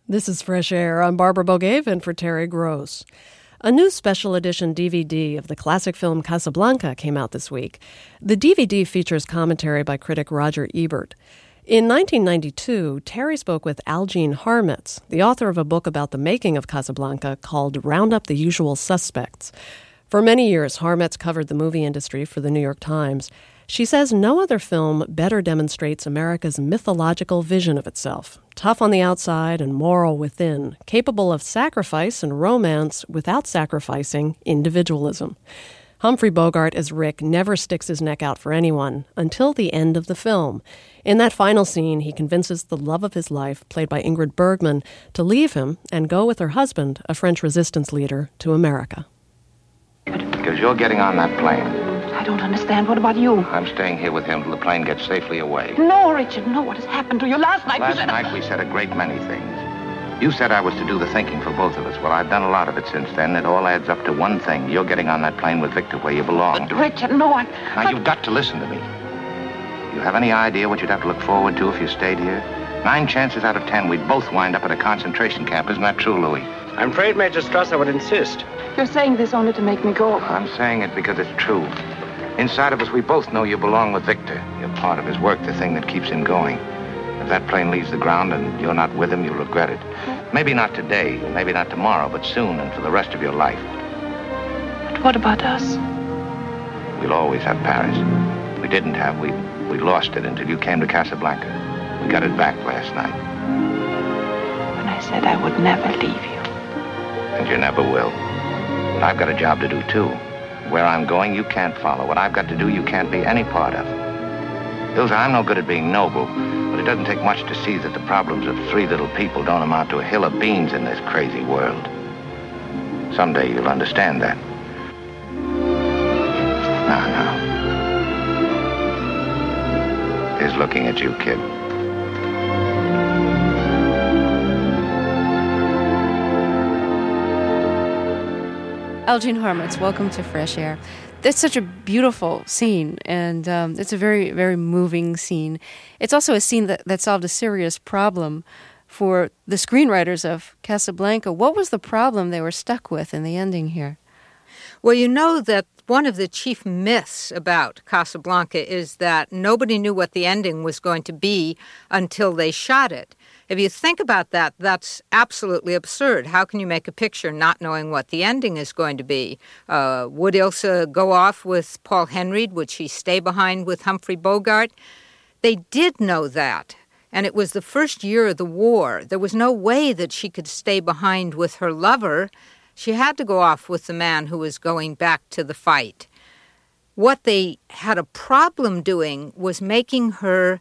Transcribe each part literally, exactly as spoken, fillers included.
This is Fresh Air. I'm Barbara Bogavan for Terry Gross. A new special edition D V D of the classic film Casablanca came out this week. The D V D features commentary by critic Roger Ebert. In nineteen ninety-two, Terry spoke with Algene Harmetz, the author of a book about the making of Casablanca called Round Up the Usual Suspects. For many years, Harmetz covered the movie industry for the New York Times. She says no other film better demonstrates America's mythological vision of itself. Tough on the outside and moral within, capable of sacrifice and romance without sacrificing individualism. Humphrey Bogart as Rick never sticks his neck out for anyone until the end of the film. In that final scene, he convinces the love of his life, played by Ingrid Bergman, to leave him and go with her husband, a French resistance leader, to America. Because you're getting on that plane. I don't understand. What about you? I'm staying here with him till the plane gets safely away. No, Richard, no. What has happened to you? Last night Last you said... night we said a great many things. You said I was to do the thinking for both of us. Well, I've done a lot of it since then. It all adds up to one thing. You're getting on that plane with Victor where you belong. But, Richard, no, I... Now, I... you've got to listen to me. You have any idea what you'd have to look forward to if you stayed here? Nine chances out of ten, we'd both wind up at a concentration camp. Isn't that true, Louis? I'm afraid Major Strasser would insist. You're saying this only to make me go. I'm saying it because it's true. Inside of us, we both know you belong with Victor. You're part of his work, the thing that keeps him going. If that plane leaves the ground and you're not with him, you'll regret it. Maybe not today, maybe not tomorrow, but soon and for the rest of your life. But what about us? We'll always have Paris. We didn't have. We, we lost it until you came to Casablanca. We got it back last night. When I said I would never leave you. And you never will. But I've got a job to do, too. Where I'm going, you can't follow. What I've got to do, you can't be any part of. Ilsa, I'm no good at being noble, but it doesn't take much to see that the problems of three little people don't amount to a hill of beans in this crazy world. Someday you'll understand that. Now, now. He's looking at you, kid. Algene Harmetz, welcome to Fresh Air. That's such a beautiful scene, and um, it's a very, very moving scene. It's also a scene that, that solved a serious problem for the screenwriters of Casablanca. What was the problem they were stuck with in the ending here? Well, you know that one of the chief myths about Casablanca is that nobody knew what the ending was going to be until they shot it. If you think about that, that's absolutely absurd. How can you make a picture not knowing what the ending is going to be? Uh, would Ilsa go off with Paul Henreid? Would she stay behind with Humphrey Bogart? They did know that, and it was the first year of the war. There was no way that she could stay behind with her lover. She had to go off with the man who was going back to the fight. What they had a problem doing was making her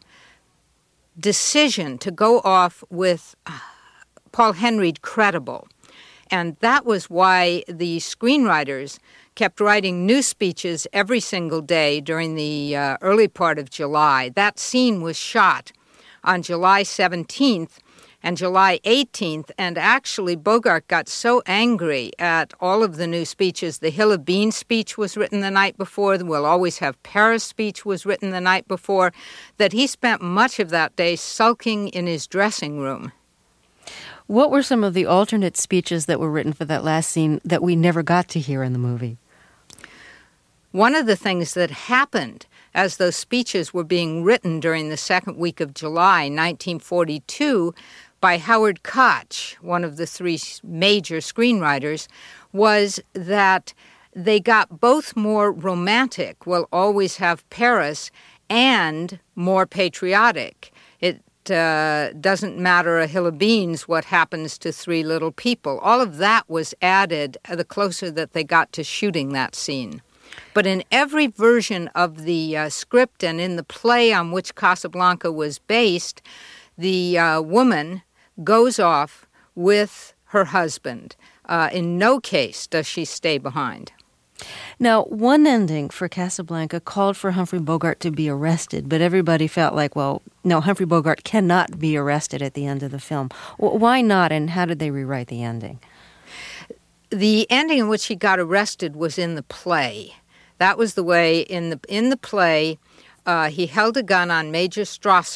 decision to go off with Paul Henreid credible. And that was why the screenwriters kept writing new speeches every single day during the uh, early part of July. That scene was shot on July seventeenth and July eighteenth, and actually Bogart got so angry at all of the new speeches. The Hill of Beans speech was written the night before, the We'll Always Have Paris speech was written the night before, that he spent much of that day sulking in his dressing room. What were some of the alternate speeches that were written for that last scene that we never got to hear in the movie? One of the things that happened as those speeches were being written during the second week of July, nineteen forty-two, by Howard Koch, one of the three major screenwriters, was that they got both more romantic, We'll Always Have Paris, and more patriotic. It uh, doesn't matter a hill of beans what happens to three little people. All of that was added the closer that they got to shooting that scene. But in every version of the uh, script and in the play on which Casablanca was based, the uh, woman goes off with her husband. Uh, in no case does she stay behind. Now, one ending for Casablanca called for Humphrey Bogart to be arrested, but everybody felt like, well, no, Humphrey Bogart cannot be arrested at the end of the film. Why not, and how did they rewrite the ending? The ending in which he got arrested was in the play. That was the way in the in the play, uh, he held a gun on Major Strasser,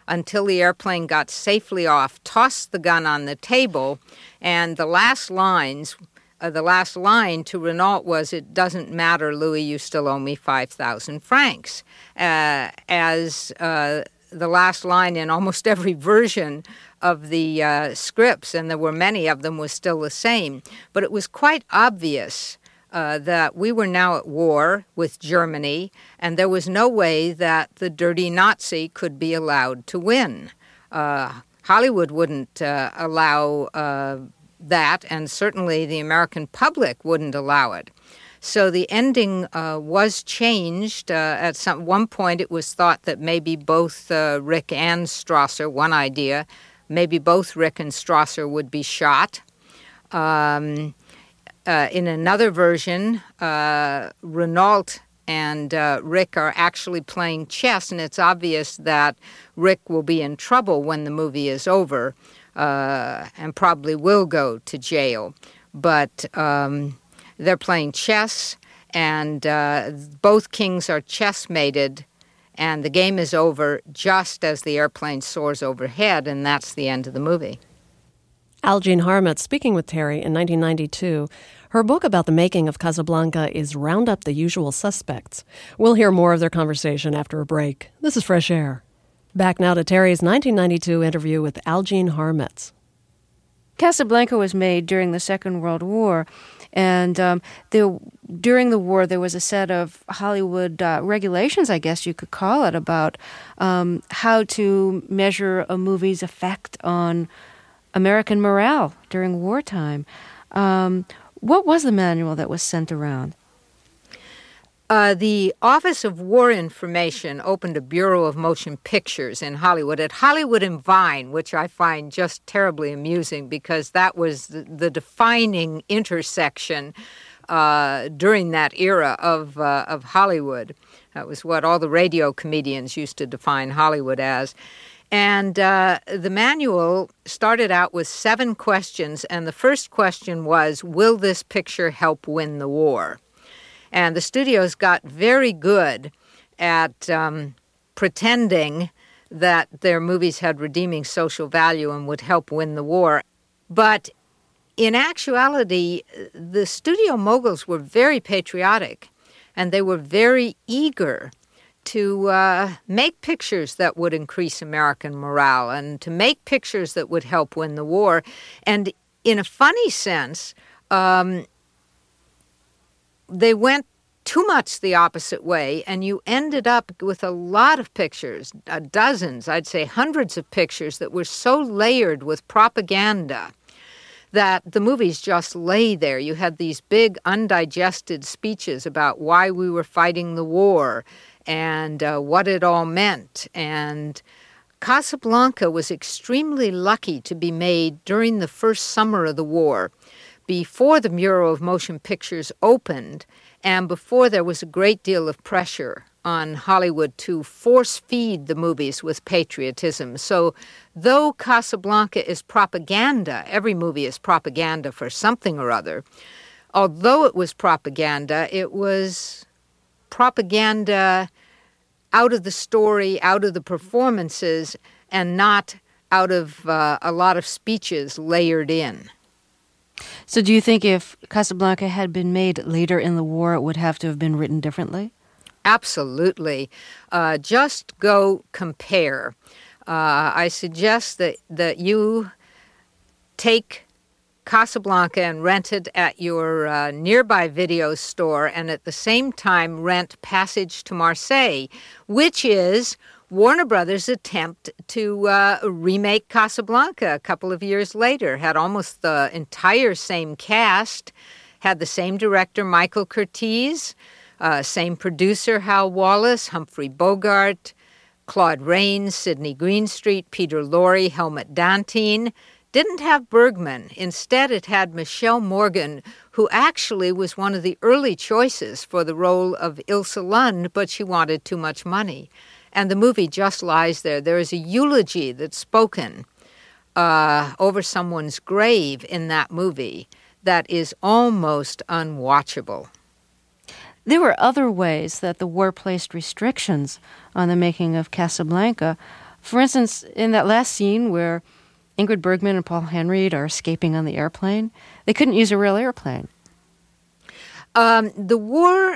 until the airplane got safely off, tossed the gun on the table, and the last lines, uh, the last line to Renault was, "It doesn't matter, Louis, you still owe me five thousand francs," uh, as uh, the last line in almost every version of the uh, scripts, and there were many of them, was still the same. But it was quite obvious uh, that we were now at war with Germany, and there was no way that the dirty Nazi could be allowed to win. Uh, Hollywood wouldn't uh, allow uh, that, and certainly the American public wouldn't allow it. So the ending uh, was changed. Uh, at some one point, it was thought that maybe both uh, Rick and Strasser, one idea, maybe both Rick and Strasser would be shot. Um, uh, in another version, uh, Renault and uh, Rick are actually playing chess, and it's obvious that Rick will be in trouble when the movie is over uh, and probably will go to jail. But Um, They're playing chess, and uh, both kings are chess-mated, and the game is over just as the airplane soars overhead, and that's the end of the movie. Algene Harmutz speaking with Terry in nineteen ninety-two. Her book about the making of Casablanca is Round Up the Usual Suspects. We'll hear more of their conversation after a break. This is Fresh Air. Back now to Terry's nineteen ninety-two interview with Algene Harmutz. Casablanca was made during the Second World War, and um, there, during the war there was a set of Hollywood uh, regulations, I guess you could call it, about um, how to measure a movie's effect on American morale during wartime. Um, what was the manual that was sent around? Uh, the Office of War Information opened a Bureau of Motion Pictures in Hollywood at Hollywood and Vine, which I find just terribly amusing because that was the, the defining intersection uh, during that era of uh, of Hollywood. That was what all the radio comedians used to define Hollywood as. And uh, the manual started out with seven questions, and the first question was, will this picture help win the war? And the studios got very good at um, pretending that their movies had redeeming social value and would help win the war. But in actuality, the studio moguls were very patriotic, and they were very eager to uh, make pictures that would increase American morale and to make pictures that would help win the war. And in a funny sense, um, they went too much the opposite way, and you ended up with a lot of pictures, uh, dozens, I'd say hundreds of pictures that were so layered with propaganda that the movies just lay there. You had these big undigested speeches about why we were fighting the war and uh, what it all meant. And Casablanca was extremely lucky to be made during the first summer of the war, before the Bureau of Motion Pictures opened, and before there was a great deal of pressure on Hollywood to force-feed the movies with patriotism. So though Casablanca is propaganda, every movie is propaganda for something or other, although it was propaganda, it was propaganda out of the story, out of the performances, and not out of uh, a lot of speeches layered in. So do you think if Casablanca had been made later in the war, it would have to have been written differently? Absolutely. Uh, just go compare. Uh, I suggest that, that you take Casablanca and rent it at your uh, nearby video store, and at the same time rent Passage to Marseille, which is Warner Brothers' attempt to uh, remake Casablanca a couple of years later. Had almost the entire same cast, had the same director, Michael Curtiz, uh, same producer, Hal Wallace, Humphrey Bogart, Claude Rains, Sidney Greenstreet, Peter Lorre, Helmut Dantine. Didn't have Bergman. Instead, it had Michelle Morgan, who actually was one of the early choices for the role of Ilse Lund, but she wanted too much money. And the movie just lies there. There is a eulogy that's spoken uh, over someone's grave in that movie that is almost unwatchable. There were other ways that the war placed restrictions on the making of Casablanca. For instance, in that last scene where Ingrid Bergman and Paul Henreid are escaping on the airplane, they couldn't use a real airplane. Um, the war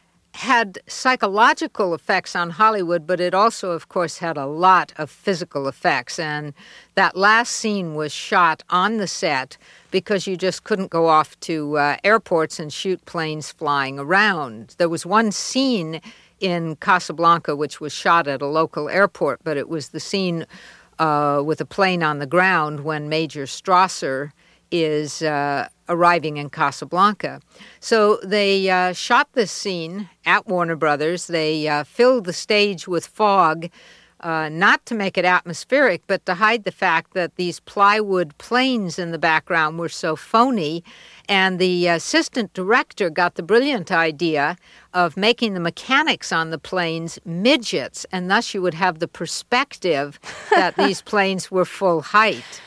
had psychological effects on Hollywood, but it also, of course, had a lot of physical effects. And that last scene was shot on the set because you just couldn't go off to uh, airports and shoot planes flying around. There was one scene in Casablanca which was shot at a local airport, but it was the scene uh, with a plane on the ground when Major Strasser is uh, arriving in Casablanca. So they uh, shot this scene at Warner Brothers. They uh, filled the stage with fog, uh, not to make it atmospheric, but to hide the fact that these plywood planes in the background were so phony. And the assistant director got the brilliant idea of making the mechanics on the planes midgets, and thus you would have the perspective that these planes were full height.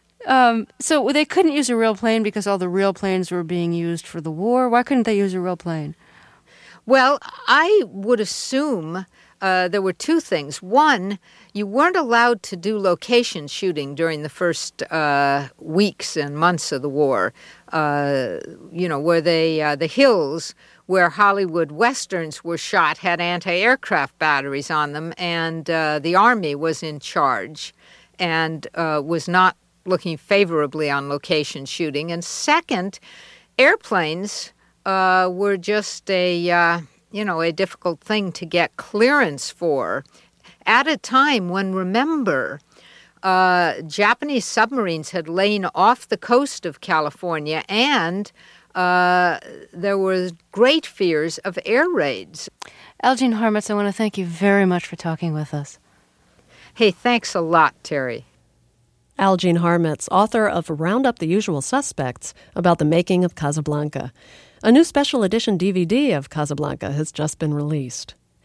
Um, so they couldn't use a real plane because all the real planes were being used for the war. Why couldn't they use a real plane? Well, I would assume uh, there were two things. One, you weren't allowed to do location shooting during the first uh, weeks and months of the war. Uh, you know, where they uh, the hills where Hollywood westerns were shot had anti-aircraft batteries on them, and uh, the Army was in charge and uh, was not looking favorably on location shooting. And second, airplanes uh, were just a, uh, you know, a difficult thing to get clearance for at a time when, remember, uh, Japanese submarines had lain off the coast of California, and uh, there were great fears of air raids. Elgene Harmetz, I want to thank you very much for talking with us. Hey, thanks a lot, Terry. Elgene Harmetz, author of Round Up the Usual Suspects, about the making of Casablanca. A new special edition D V D of Casablanca has just been released.